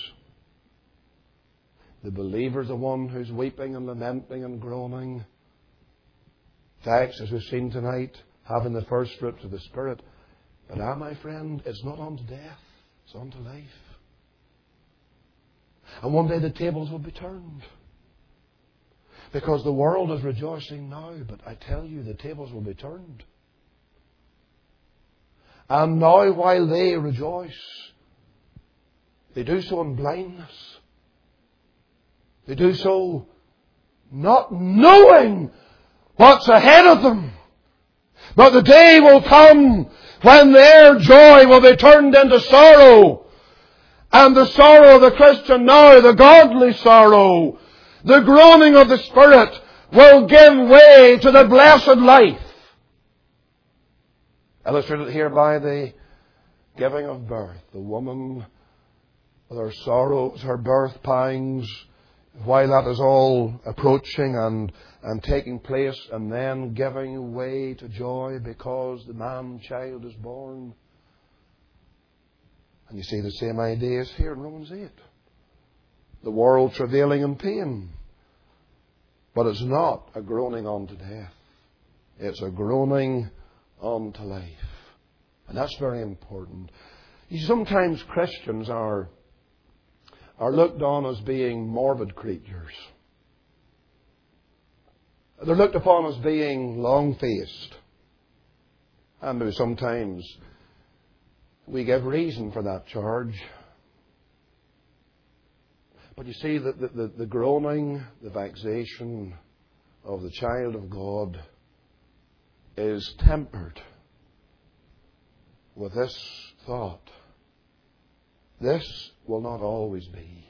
The believer's the one who's weeping and lamenting and groaning. In fact, as we've seen tonight, having the first fruits of the Spirit. But ah, my friend, it's not unto death, it's unto life. And one day the tables will be turned. Because the world is rejoicing now, but I tell you, the tables will be turned. And now while they rejoice, they do so in blindness. They do so not knowing what's ahead of them. But the day will come when their joy will be turned into sorrow. And the sorrow of the Christian now, the godly sorrow, the groaning of the Spirit, will give way to the blessed life. Illustrated here by the giving of birth. The woman with her sorrows, her birth pangs, while that is all approaching and, and taking place, and then giving way to joy because the man-child is born. And you see the same ideas here in Romans eight. The world travailing in pain. But it's not a groaning unto death. It's a groaning unto life. And that's very important. You see, sometimes Christians are, are looked on as being morbid creatures. They're looked upon as being long-faced. And sometimes we give reason for that charge. But you see, the, the, the groaning, the vexation of the child of God is tempered with this thought. This will not always be.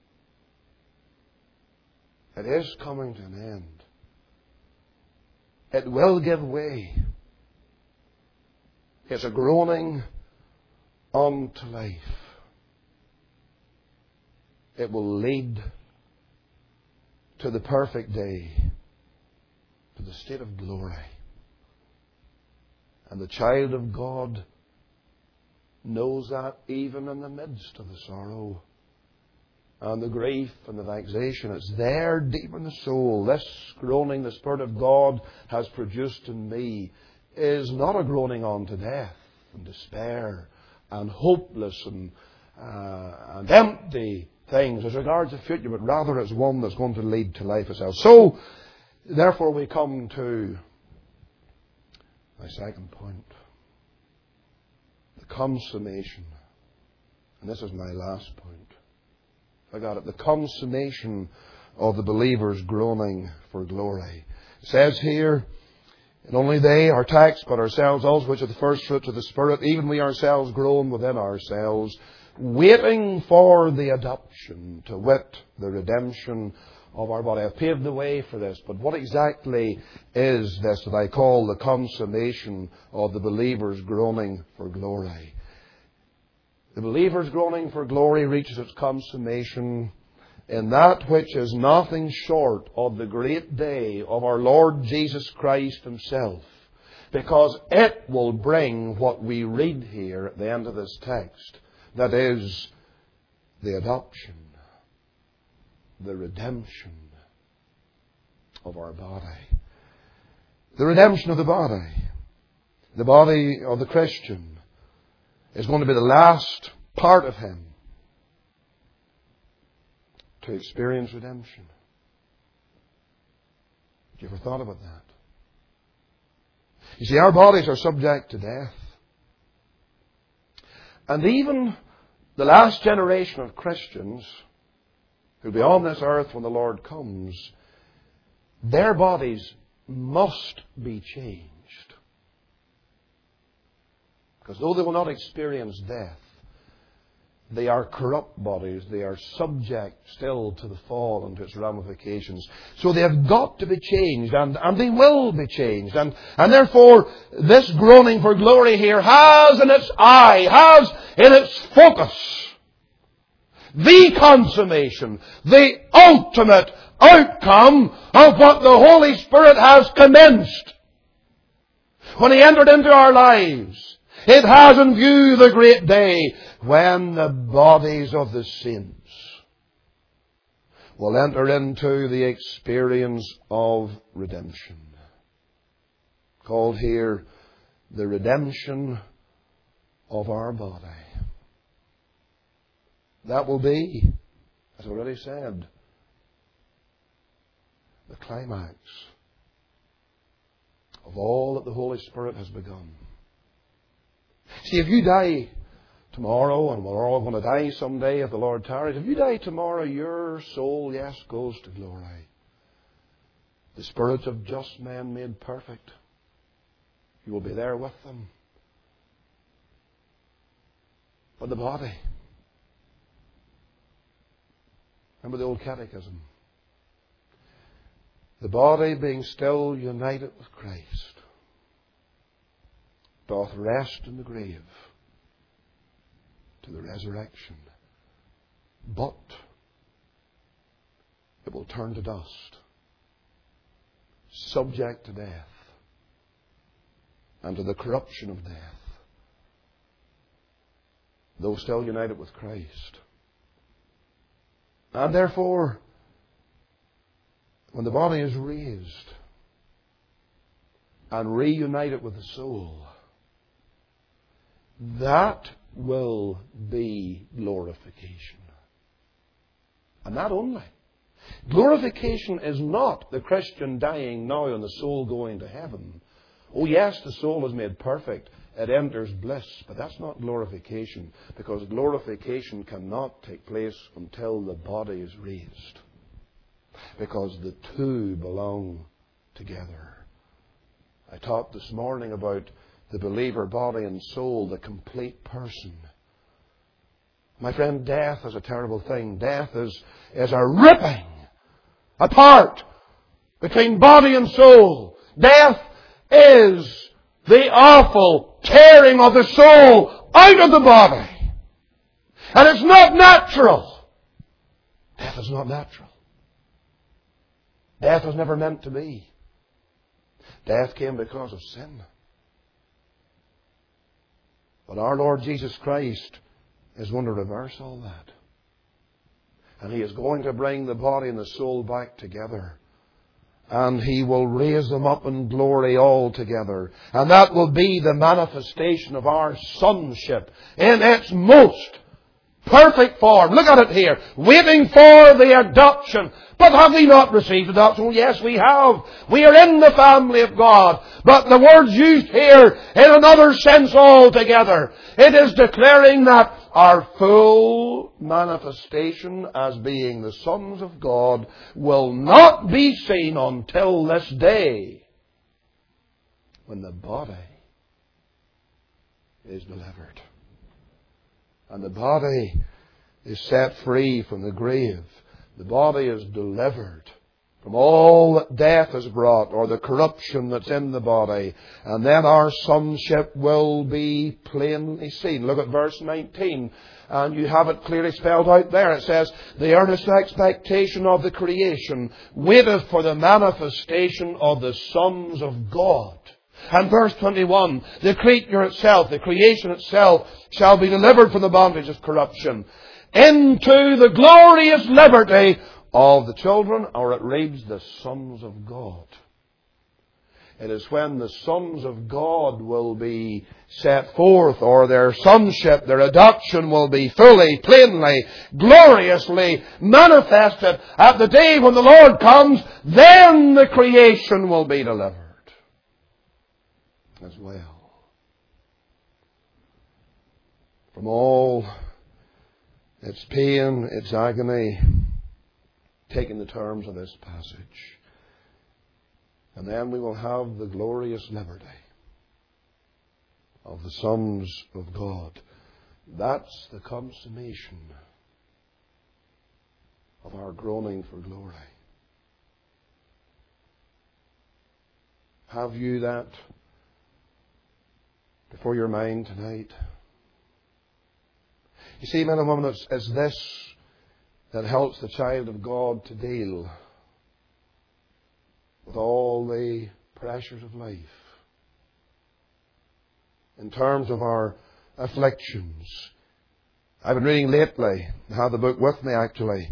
It is coming to an end. It will give way. It's a groaning unto life. It will lead to the perfect day, to the state of glory. And the child of God knows that even in the midst of the sorrow and the grief and the vexation. It's there deep in the soul. This groaning the Spirit of God has produced in me is not a groaning unto death and despair and hopeless and, uh, and empty things as regards the future, but rather it's one that's going to lead to life itself. So, therefore, we come to my second point. The consummation. And this is my last point. I got it. The consummation of the believer's groaning for glory. It says here, and only they, our text, but ourselves also, which are the first fruits of the Spirit, even we ourselves groan within ourselves, waiting for the adoption, to wit, the redemption of our body. I've paved the way for this, but what exactly is this that I call the consummation of the believer's groaning for glory? The believer's groaning for glory reaches its consummation in that which is nothing short of the great day of our Lord Jesus Christ Himself, because it will bring what we read here at the end of this text. That is, the adoption, the redemption of our body. The redemption of the body. The body of the Christian is going to be the last part of him to experience redemption. Have you ever thought about that? You see, our bodies are subject to death. And even the last generation of Christians who will be on this earth when the Lord comes, their bodies must be changed. Because though they will not experience death, they are corrupt bodies. They are subject still to the fall and to its ramifications. So they have got to be changed, and, and they will be changed. And, and therefore, this groaning for glory here has in its eye, has in its focus, the consummation, the ultimate outcome of what the Holy Spirit has commenced when He entered into our lives. It has in view the great day when the bodies of the saints will enter into the experience of redemption. Called here the redemption of our body. That will be, as I already said, the climax of all that the Holy Spirit has begun. See, if you die tomorrow, and we're all going to die someday if the Lord tarries, if you die tomorrow, your soul, yes, goes to glory. The spirits of just men made perfect, you will be there with them. for the body. Remember the old catechism? The body being still united with Christ doth rest in the grave to the resurrection. But it will turn to dust, subject to death, and to the corruption of death, though still united with Christ. And therefore, when the body is raised and reunited with the soul, that will be glorification. And not only. Glorification is not the Christian dying now and the soul going to heaven. Oh yes, the soul is made perfect. It enters bliss. But that's not glorification, because glorification cannot take place until the body is raised. Because the two belong together. I talked this morning about the believer body and soul, the complete person. My friend, death is a terrible thing. Death is, is a ripping apart between body and soul. Death is the awful tearing of the soul out of the body. And it's not natural. Death is not natural. Death was never meant to be. Death came because of sin. But our Lord Jesus Christ is going to reverse all that. And He is going to bring the body and the soul back together. And He will raise them up in glory all together. And that will be the manifestation of our sonship in its most perfect form. Look at it here. Waiting for the adoption. But have we not received adoption? Well, yes, we have. We are in the family of God. But the word's used here in another sense altogether. It is declaring that our full manifestation as being the sons of God will not be seen until this day, when the body is delivered. And the body is set free from the grave. The body is delivered from all that death has brought, or the corruption that's in the body. And then our sonship will be plainly seen. Look at verse nineteen. And you have it clearly spelled out there. It says, the earnest expectation of the creation waiteth for the manifestation of the sons of God. And verse twenty-one, the creature itself, the creation itself, shall be delivered from the bondage of corruption into the glorious liberty of the children, or it reads, the sons of God. It is when the sons of God will be set forth, or their sonship, their adoption will be fully, plainly, gloriously manifested at the day when the Lord comes, then the creation will be delivered as well from all its pain, its agony, taking the terms of this passage. And then we will have the glorious liberty of the sons of God. That's the consummation of our groaning for glory. Have you that before your mind tonight? You see, men and women, it's, it's this that helps the child of God to deal with all the pressures of life. In terms of our afflictions. I've been reading lately, I have the book with me actually,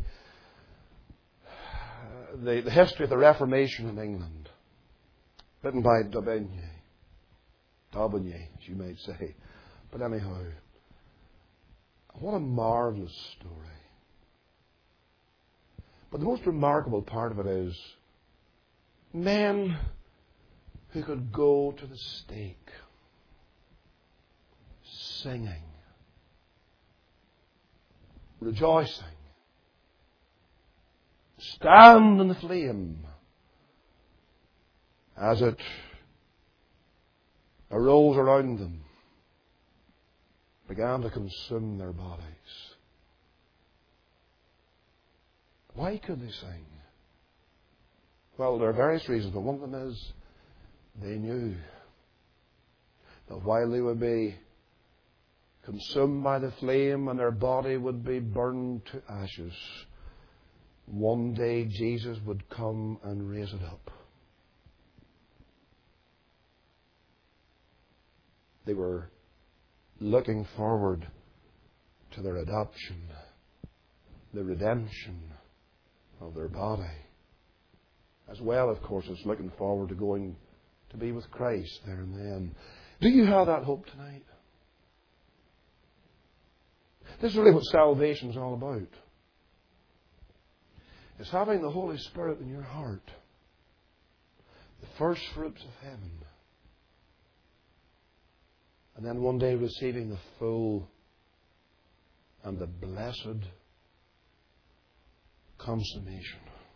the, the history of the Reformation in England, written by D'Aubigné. D'Aubigné, as you might say. But anyhow, what a marvellous story. But the most remarkable part of it is men who could go to the stake singing, rejoicing, stand in the flame as it arose around them, began to consume their bodies. Why could they sing? Well, there are various reasons, but one of them is they knew that while they would be consumed by the flame and their body would be burned to ashes, one day Jesus would come and raise it up. They were looking forward to their adoption, the redemption of their body, as well, of course, as looking forward to going to be with Christ there and then. Do you have that hope tonight? This is really what salvation is all about. It's having the Holy Spirit in your heart, the first fruits of heaven, and then one day receiving the full and the blessed consummation.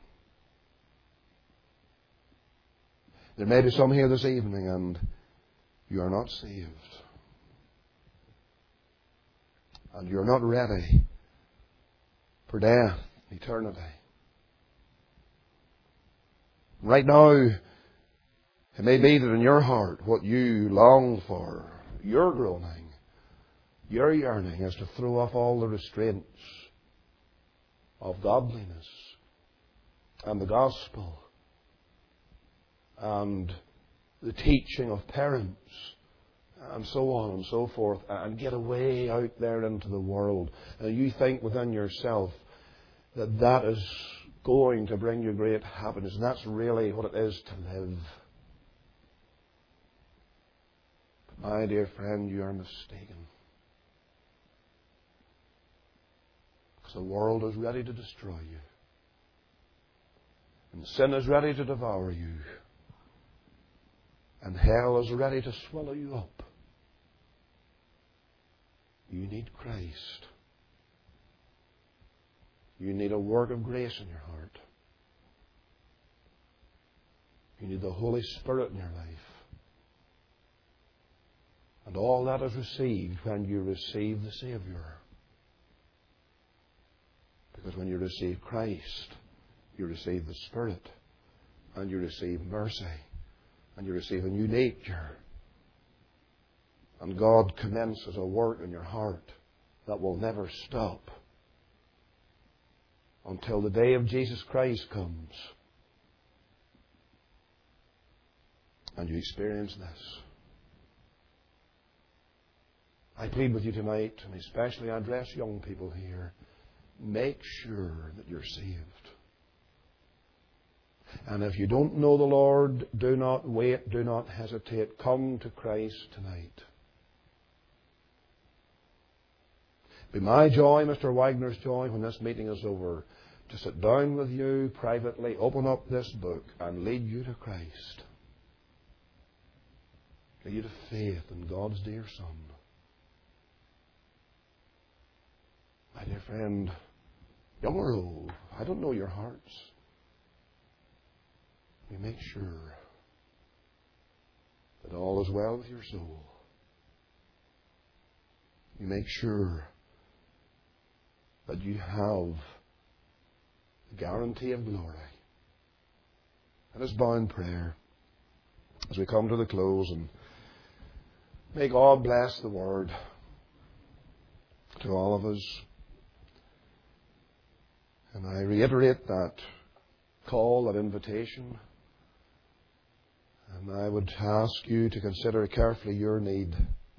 There may be some here this evening and you are not saved. And you're not ready for death, eternity. Right now, it may be that in your heart what you long for, your groaning, your yearning is to throw off all the restraints of godliness and the gospel and the teaching of parents and so on and so forth, and get away out there into the world. And you think within yourself that that is going to bring you great happiness, and that's really what it is to live. But my dear friend, you are mistaken. Because the world is ready to destroy you. And sin is ready to devour you. And hell is ready to swallow you up. You need Christ. You need a work of grace in your heart. You need the Holy Spirit in your life. And all that is received when you receive the Saviour. Because when you receive Christ, you receive the Spirit, and you receive mercy, and you receive a new nature. And God commences a work in your heart that will never stop until the day of Jesus Christ comes. And you experience this. I plead with you tonight, and especially I address young people here, make sure that you're saved. And if you don't know the Lord, do not wait, do not hesitate. Come to Christ tonight. Be my joy, Mister Wagner's joy, when this meeting is over, to sit down with you privately, open up this book, and lead you to Christ. Lead you to faith in God's dear Son. My dear friend, young or old, I don't know your hearts. You make sure that all is well with your soul. You make sure that you have the guarantee of glory. Let us bow in prayer as we come to the close, and may God bless the word to all of us. And I reiterate that call, that invitation. And I would ask you to consider carefully your need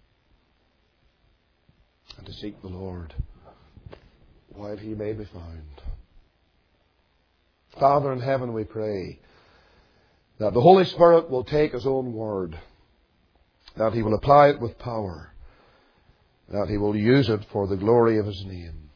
and to seek the Lord while He may be found. Father in heaven, we pray that the Holy Spirit will take His own word, that He will apply it with power, that He will use it for the glory of His name.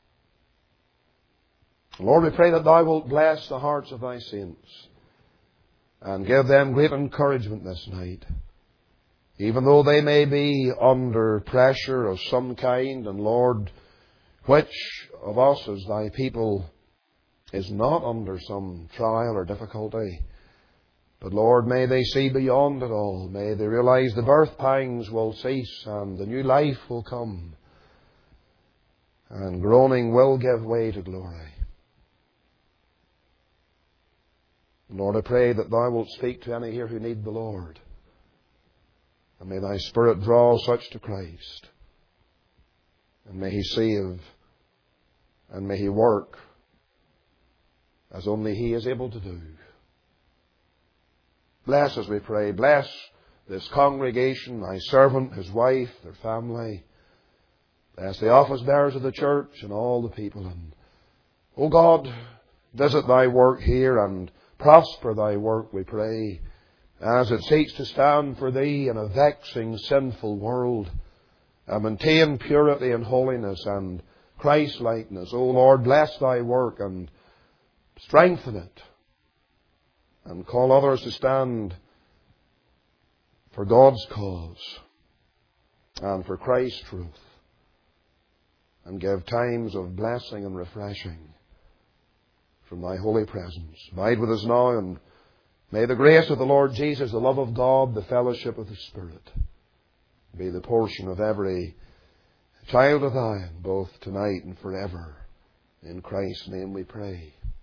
Lord, we pray that Thou wilt bless the hearts of Thy saints and give them great encouragement this night, even though they may be under pressure of some kind. And Lord, which of us as Thy people is not under some trial or difficulty? But Lord, may they see beyond it all. May they realize the birth pangs will cease and the new life will come. And groaning will give way to glory. Lord, I pray that Thou wilt speak to any here who need the Lord. And may Thy Spirit draw such to Christ. And may He save. And may He work as only He is able to do. Bless us, we pray. Bless this congregation, Thy servant, his wife, their family. Bless the office bearers of the church and all the people. And, O God, visit Thy work here and prosper Thy work, we pray, as it seeks to stand for Thee in a vexing, sinful world, and maintain purity and holiness and Christ-likeness. O Lord, bless Thy work and strengthen it, and call others to stand for God's cause and for Christ's truth, and give times of blessing and refreshing from Thy holy presence. Abide with us now, and may the grace of the Lord Jesus, the love of God, the fellowship of the Spirit be the portion of every child of Thine, both tonight and forever. In Christ's name we pray.